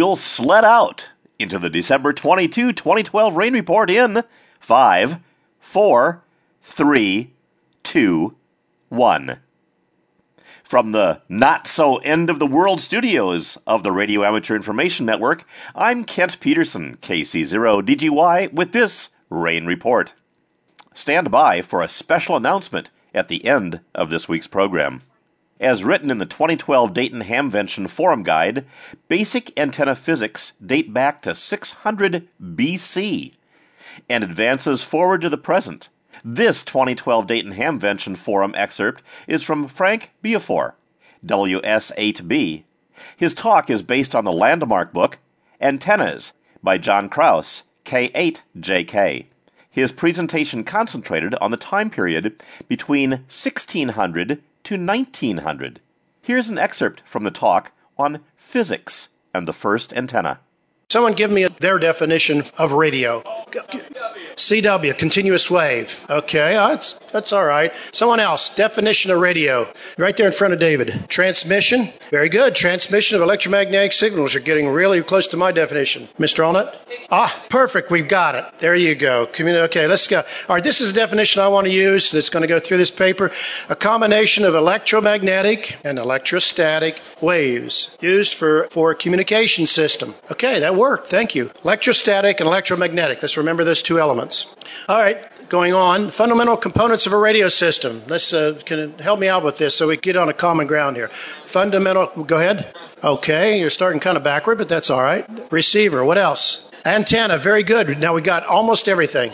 we'll sled out into the December 22, 2012 rain report in 5, 4, 3, 2, 1. From the not-so-end-of-the-world studios of the Radio Amateur Information Network, I'm Kent Peterson, KC0DGY, with this rain report. Stand by for a special announcement at the end of this week's program. As written in the 2012 Dayton Hamvention Forum Guide, basic antenna physics date back to 600 BC and advances forward to the present. This 2012 Dayton Hamvention Forum excerpt is from Frank Beafor, WS8B. His talk is based on the landmark book Antennas by John Krause, K8JK. His presentation concentrated on the time period between 1600 to 1900. Here's an excerpt from the talk on physics and the first antenna. Someone give me their definition of radio. CW, continuous wave. Okay, that's all right. Someone else, definition of radio. Right there in front of David. Transmission. Very good. Transmission of electromagnetic signals. You're getting really close to my definition. Mr. Allnut? Perfect. We've got it. There you go. Okay, let's go. All right, this is the definition I want to use that's going to go through this paper. A combination of electromagnetic and electrostatic waves used for a communication system. Okay, that worked. Thank you. Electrostatic and electromagnetic. Let's remember those two elements. All right, going on. Fundamental components of a radio system. Let's can it help me out with this so we get on a common ground here. Fundamental. Go ahead. Okay, you're starting kind of backward, but that's all right. Receiver. What else? Antenna. Very good. Now we got almost everything.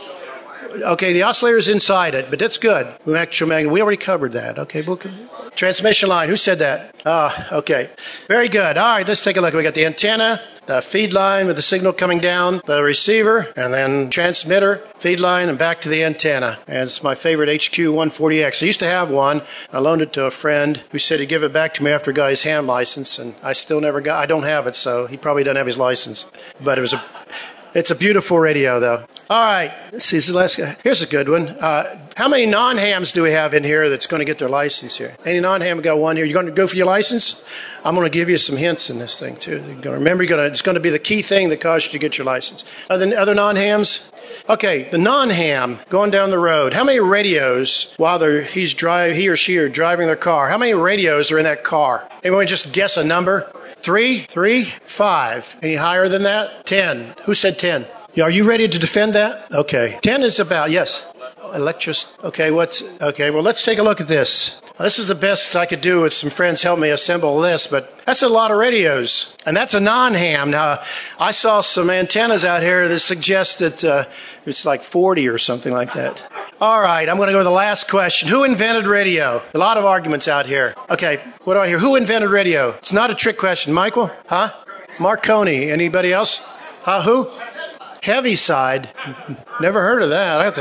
Okay, the oscillator's inside it, but that's good. Electromagnetic. We already covered that. Okay, transmission line. Who said that? Okay. Very good. All right, let's take a look. We got the antenna, the feed line with the signal coming down, the receiver, and then transmitter, feed line, and back to the antenna. And it's my favorite HQ140X. I used to have one. I loaned it to a friend who said he'd give it back to me after he got his ham license, and I still never got. I don't have it, so he probably doesn't have his license. But it's a beautiful radio, though. All right, let's see. Here's a good one. How many non-hams do we have in here that's going to get their license here? Any non-ham? We got one here. You going to go for your license? I'm going to give you some hints in this thing, too. You're going to remember, it's going to be the key thing that causes you to get your license. Other non-hams? Okay, the non-ham going down the road. How many radios, while he or she are driving their car, how many radios are in that car? Anyone just guess a number? 3, 5. Any higher than that? 10. Who said 10? Are you ready to defend that? Okay. 10 is about, yes. Okay, well, let's take a look at this. This is the best I could do with some friends help me assemble this, but that's a lot of radios. And that's a non-ham. Now, I saw some antennas out here that suggest that it's like 40 or something like that. All right, I'm going to go to the last question. Who invented radio? A lot of arguments out here. Okay, what do I hear? Who invented radio? It's not a trick question. Michael? Huh? Marconi. Anybody else? Who? Heaviside. Never heard of that.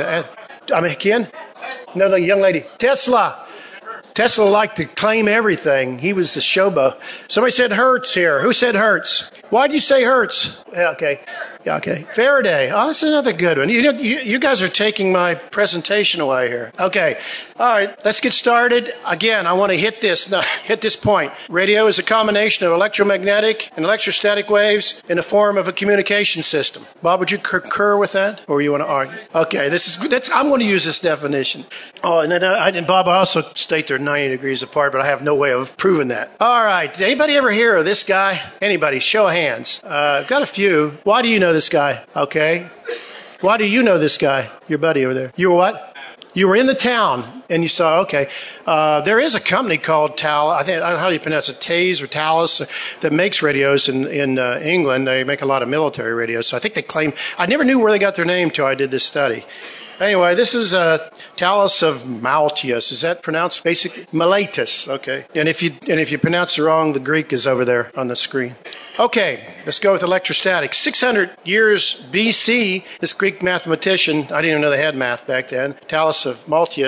Ken? No, the young lady. Tesla. Tesla liked to claim everything. He was a showbo. Somebody said Hertz here. Who said Hertz? Why'd you say Hertz? Yeah, okay. Faraday. Oh, that's another good one. You guys are taking my presentation away here. Okay. All right. Let's get started. Again, I want to hit this point. Radio is a combination of electromagnetic and electrostatic waves in the form of a communication system. Bob, would you concur with that? Or you want to argue? Okay. I'm going to use this definition. Oh, and Bob, I also state they're 90 degrees apart, but I have no way of proving that. All right. Did anybody ever hear of this guy? Anybody? Show of hands. I've got a few. Why do you know this guy? Okay. Why do you know this guy? Your buddy over there. You were what? You were in the town and you saw, okay. There is a company called I don't know how do you pronounce it, Taze or Thales, that makes radios in England. They make a lot of military radios. So I think they claim, I never knew where they got their name till I did this study. Anyway, this is Thales of Maltius. Is that pronounced basically? Miletus. Okay. And if you pronounce it wrong, the Greek is over there on the screen. Okay, let's go with electrostatic. 600 years BC, this Greek mathematician, I didn't even know they had math back then, Thales of Maltius,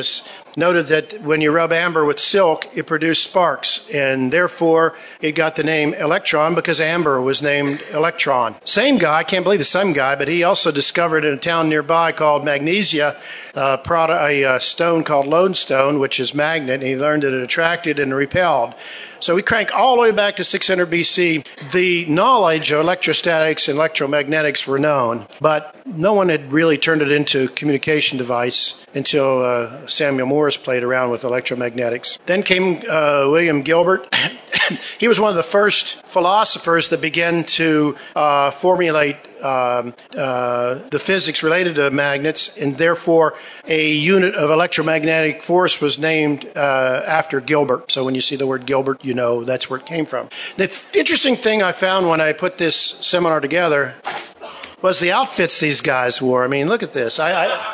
noted that when you rub amber with silk, it produced sparks, and therefore it got the name electron because amber was named electron. Same guy, I can't believe the same guy, but he also discovered in a town nearby called Magnesia a stone called lodestone, which is magnet, and he learned that it attracted and repelled. So we crank all the way back to 600 BC. The knowledge of electrostatics and electromagnetics were known, but no one had really turned it into a communication device until Samuel Morse played around with electromagnetics. Then came William Gilbert. He was one of the first philosophers that began to formulate the physics related to magnets, and therefore a unit of electromagnetic force was named after Gilbert. So when you see the word Gilbert, you know that's where it came from. The interesting thing I found when I put this seminar together was the outfits these guys wore. I mean, look at this.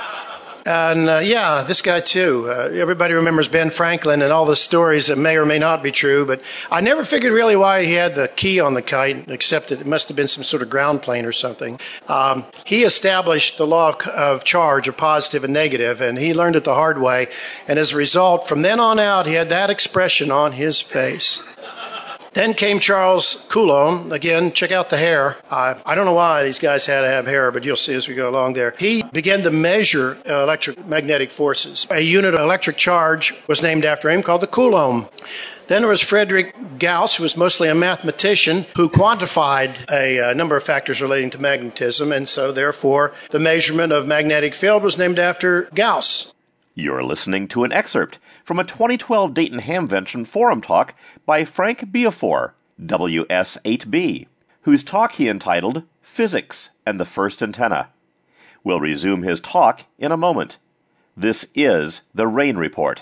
This guy too. Everybody remembers Ben Franklin and all the stories that may or may not be true, but I never figured really why he had the key on the kite, except that it must have been some sort of ground plane or something. He established the law of charge, of positive and negative, and he learned it the hard way, and as a result, from then on out, he had that expression on his face. Then came Charles Coulomb. Again, check out the hair. I don't know why these guys had to have hair, but you'll see as we go along there. He began to measure electromagnetic forces. A unit of electric charge was named after him called the Coulomb. Then there was Frederick Gauss, who was mostly a mathematician, who quantified a number of factors relating to magnetism, and so therefore the measurement of magnetic field was named after Gauss. You're listening to an excerpt from a 2012 Dayton Hamvention forum talk by Frank Beafor, WS8B, whose talk he entitled Physics and the First Antenna. We'll resume his talk in a moment. This is the Rain Report.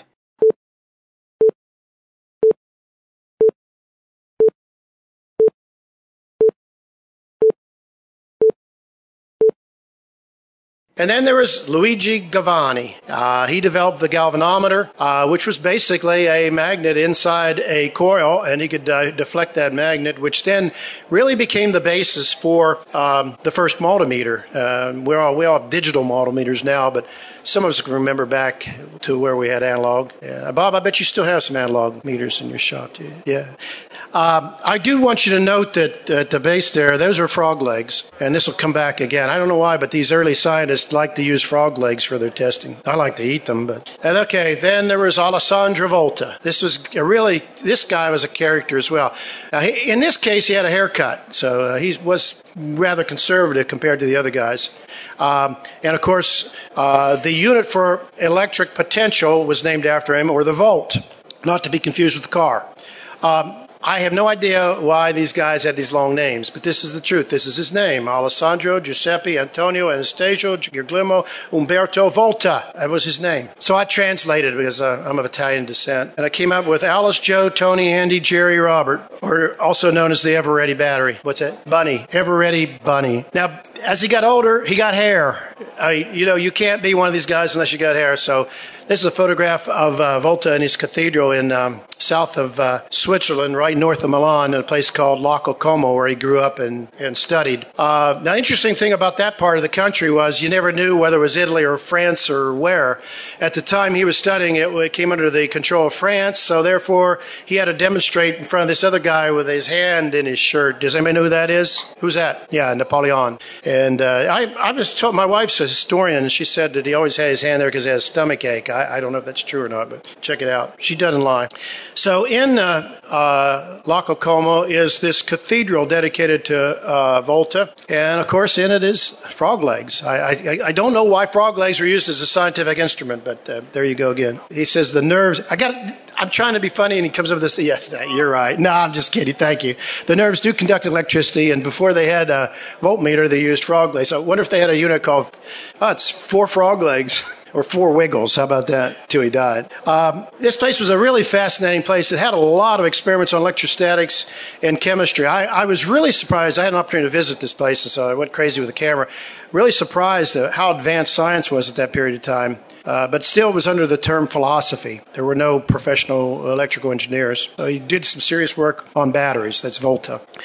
And then there was Luigi Galvani. He developed the galvanometer, which was basically a magnet inside a coil, and he could deflect that magnet, which then really became the basis for the first multimeter. We all have digital multimeters now, but some of us can remember back to where we had analog. Bob, I bet you still have some analog meters in your shop, do you? Yeah. I do want you to note that at the base there, those are frog legs, and this will come back again. I don't know why, but these early scientists like to use frog legs for their testing. I like to eat them, but... And okay, then there was Alessandro Volta. This guy was a character as well. Now, in this case, he had a haircut, so he was rather conservative compared to the other guys. And of course, the unit for electric potential was named after him, or the volt, not to be confused with the car. I have no idea why these guys had these long names, but this is the truth. This is his name: Alessandro Giuseppe Antonio Anastasio Guglielmo Umberto Volta. That was his name. So I translated because I'm of Italian descent, and I came up with Alice, Joe, Tony, Andy, Jerry, Robert, or also known as the Ever-Ready Battery. What's that? Bunny. Ever-Ready Bunny. Now, as he got older, he got hair. You can't be one of these guys unless you got hair. So this is a photograph of Volta in his cathedral in south of Switzerland, right north of Milan, in a place called Lago Como, where he grew up and studied. Now, interesting thing about that part of the country was you never knew whether it was Italy or France or where. At the time he was studying it, it came under the control of France, so therefore he had to demonstrate in front of this other guy with his hand in his shirt. Does anybody know who that is? Who's that? Yeah, Napoleon. And I was told, my wife's a historian, and she said that he always had his hand there because he had a stomach ache. I don't know if that's true or not, but check it out. She doesn't lie. So in Lago Como is this cathedral dedicated to Volta, and of course in it is frog legs. I don't know why frog legs were used as a scientific instrument, but there you go again. He says the nerves. I'm trying to be funny, and he comes up with this. Yes, you're right. No, I'm just kidding. Thank you. The nerves do conduct electricity, and before they had a voltmeter, they used frog legs. So I wonder if they had a unit called, it's 4 frog legs. Or 4 wiggles. How about that? Till he died. This place was a really fascinating place. It had a lot of experiments on electrostatics and chemistry. I was really surprised. I had an opportunity to visit this place, and so I went crazy with the camera. Really surprised at how advanced science was at that period of time. But still, it was under the term philosophy. There were no professional electrical engineers. So he did some serious work on batteries. That's Volta.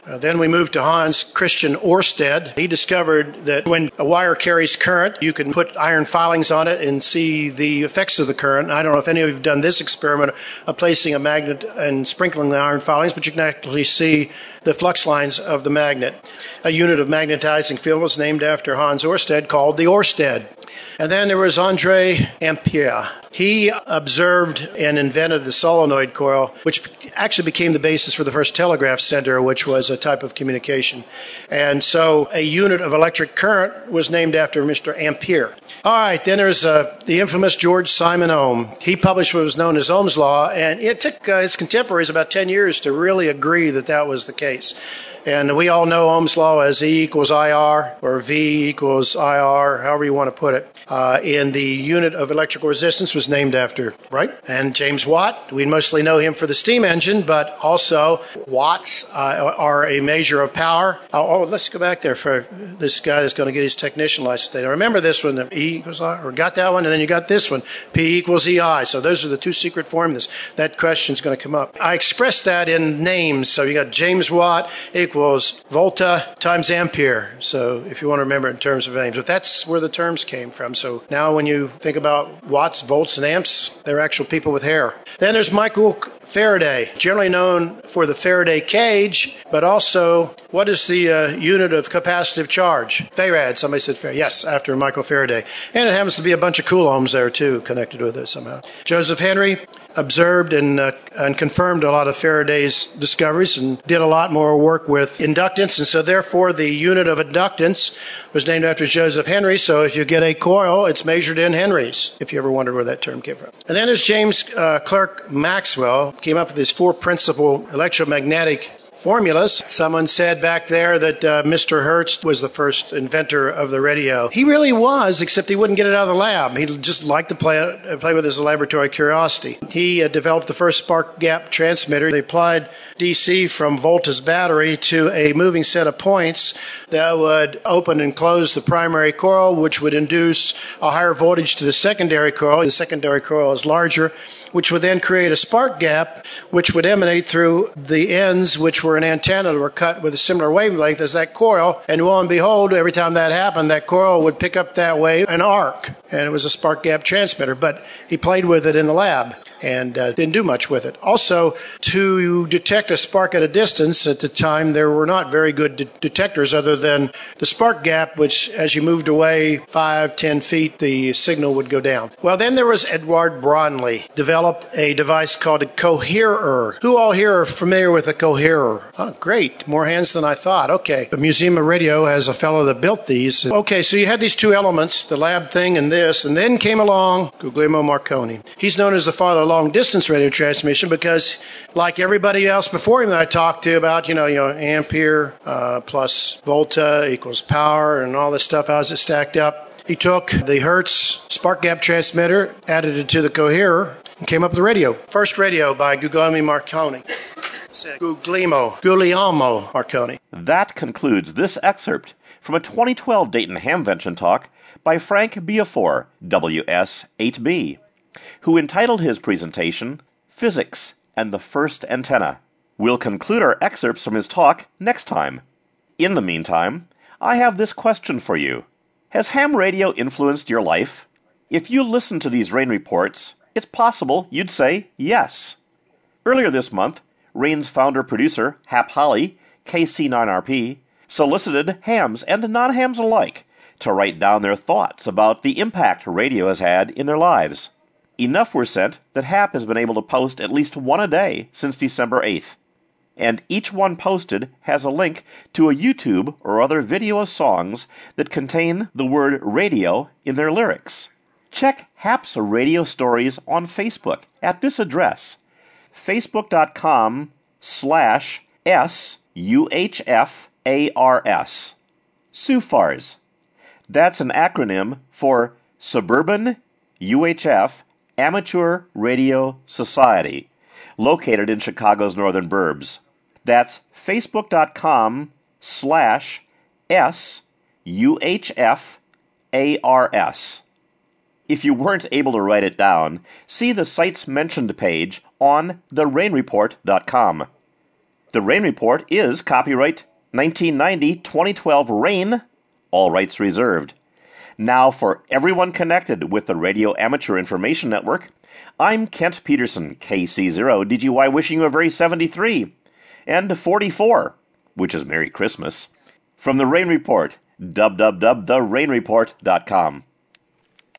Then we moved to Hans Christian Ørsted. He discovered that when a wire carries current, you can put iron filings on it and see the effects of the current. I don't know if any of you have done this experiment of placing a magnet and sprinkling the iron filings, but you can actually see the flux lines of the magnet. A unit of magnetizing field was named after Hans Ørsted, called the Ørsted. And then there was Andre Ampere. He observed and invented the solenoid coil, which actually became the basis for the first telegraph center, which was a type of communication. And so a unit of electric current was named after Mr. Ampere. All right, then there's the infamous George Simon Ohm. He published what was known as Ohm's Law, and it took his contemporaries about 10 years to really agree that that was the case. And we all know Ohm's Law as E equals IR, or V equals IR, however you want to put it. And the unit of electrical resistance was named after, right? And James Watt, we mostly know him for the steam engine, but also watts are a measure of power. Let's go back there for this guy that's going to get his technician license today. Remember this one, E equals I, or got that one, and then you got this one, P equals EI. So those are the two secret formulas. That question's going to come up. I expressed that in names. So you got James Watt equals volta times ampere. So if you want to remember it in terms of names. But that's where the terms came from. So now when you think about watts, volts, and amps, they're actual people with hair. Then there's Michael Faraday, generally known for the Faraday cage, but also what is the unit of capacitive charge? Farad, somebody said Farad. Yes, after Michael Faraday. And it happens to be a bunch of coulombs there too, connected with it somehow. Joseph Henry observed and confirmed a lot of Faraday's discoveries and did a lot more work with inductance, and so therefore the unit of inductance was named after Joseph Henry. So if you get a coil, it's measured in henries, if you ever wondered where that term came from. And then there's James Clerk Maxwell, came up with his four principal electromagnetic formulas. Someone said back there that Mr. Hertz was the first inventor of the radio. He really was, except he wouldn't get it out of the lab. He just liked to play with his laboratory curiosity. He developed the first spark gap transmitter. They applied DC from Volta's battery to a moving set of points that would open and close the primary coil, which would induce a higher voltage to the secondary coil. The secondary coil is larger, which would then create a spark gap, which would emanate through the ends, which were an antenna that were cut with a similar wavelength as that coil. And lo and behold, every time that happened, that coil would pick up that wave and arc. And it was a spark gap transmitter. But he played with it in the lab and didn't do much with it. Also, to detect a spark at a distance, at the time, there were not very good detectors other than the spark gap, which as you moved away 5-10 feet, the signal would go down. Well, then there was Edward Bromley, developed a device called a coherer. Who all here are familiar with a coherer? Oh, great. More hands than I thought. Okay. The Museum of Radio has a fellow that built these. Okay, so you had these two elements, the lab thing and this, and then came along Guglielmo Marconi. He's known as the father of long-distance radio transmission because, like everybody else before him that I talked to about, ampere plus volta equals power and all this stuff, how's it stacked up? He took the Hertz spark gap transmitter, added it to the coherer, and came up with the radio. First radio by Guglielmo Marconi. Guglielmo Marconi. That concludes this excerpt from a 2012 Dayton Hamvention talk by Frank Biafor, WS8B, who entitled his presentation, Physics and the First Antenna. We'll conclude our excerpts from his talk next time. In the meantime, I have this question for you. Has ham radio influenced your life? If you listen to these rain reports, it's possible you'd say yes. Earlier this month, Rain's founder-producer, Hap Holly, KC9RP, solicited hams and non-hams alike to write down their thoughts about the impact radio has had in their lives. Enough were sent that Hap has been able to post at least one a day since December 8th. And each one posted has a link to a YouTube or other video of songs that contain the word radio in their lyrics. Check Hap's radio stories on Facebook at this address, facebook.com/SUHFARS. SUFARS. That's an acronym for Suburban UHF Amateur Radio Society, located in Chicago's northern burbs. That's facebook.com/SUHFARS. If you weren't able to write it down, see the Sites Mentioned page on therainreport.com. The Rain Report is copyright 1990-2012 Rain, all rights reserved. Now, for everyone connected with the Radio Amateur Information Network, I'm Kent Peterson, KC0DGY, wishing you a very 73 and 44, which is Merry Christmas. From the Rain Report, www.therainreport.com.